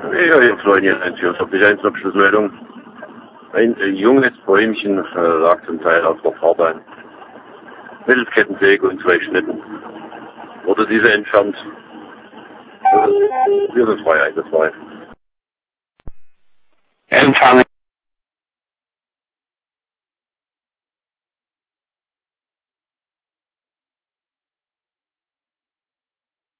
Ja, hier Florian 144, Einzelabschlussmeldung. Ein junges Bäumchen lag zum Teil auf der Fahrbahn. Mittels Kettensäge und 2 Schnitten. Wurde diese entfernt. Wir sind frei, einsatzfrei. Empfang